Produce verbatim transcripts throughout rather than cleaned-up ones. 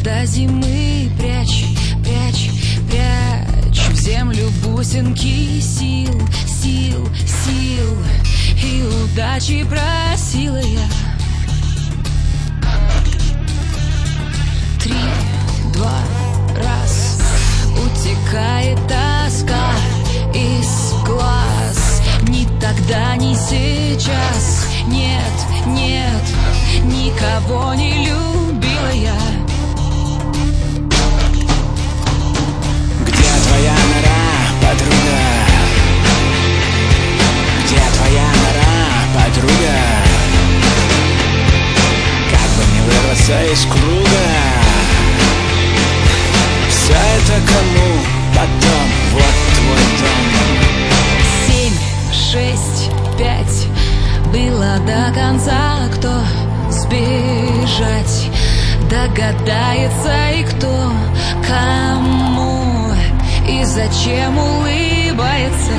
до зимы прячь, прячь, прячь в землю бусинки сил, сил, сил. И удачи просила я. Три, два, раз. Утекает тоска из глаз. Ни тогда, ни сейчас. Нет, нет, никого не любила я. Где твоя нора, подруга? Где твоя нора, подруга? Как бы не вырваться из круга. Все это кому потом? Вот твой дом. Семь, шесть, пять. Было до конца, кто сбежать догадается, и кто кому и зачем улыбается.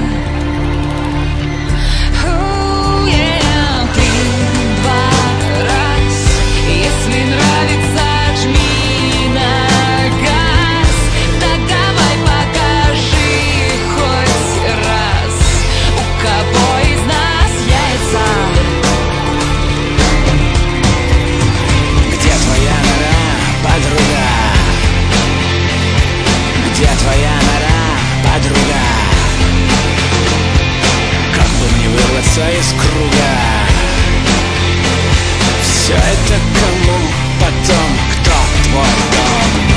Oh, yeah. Три, два, раз. Если нравится, жми на газ. Так давай покажи хоть раз, у кого из нас яйца. Где твоя нора, подруга? Где твоя нора, подруга? Как бы мне вырваться из круга. Все это кому потом? Кто твой дом?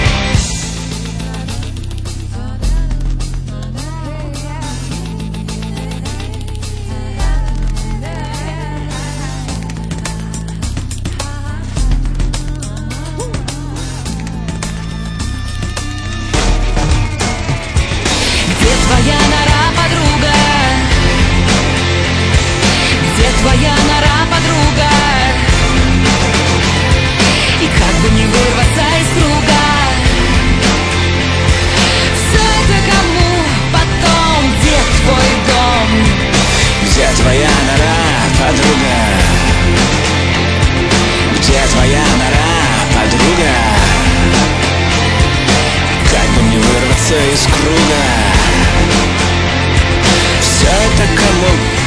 Где твоя нора, подруга? Где твоя нора, подруга? И как бы не вырваться из круга. Все это кому потом? Где твой дом? Где твоя нора, подруга? Где твоя нора, подруга? Как бы мне вырваться из круга. Все это кому